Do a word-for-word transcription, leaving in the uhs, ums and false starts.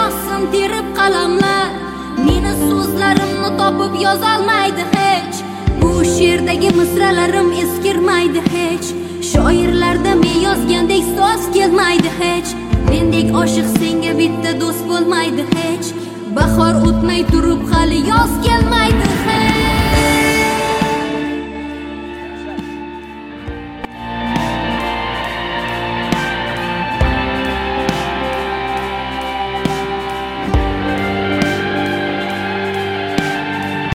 yozsin terib qalamlar. Meni so'zlarimni topib yozolmaydi hech. Bu she'rdagi misralarim eskirmaydi hech. Shoirlarda men yozgandek so'z kelmaydi hech. Mendek oshiq senga bitta do'st bo'lmaydi hech. Bahor o'tmay turib hali yoz kelmaydi hech.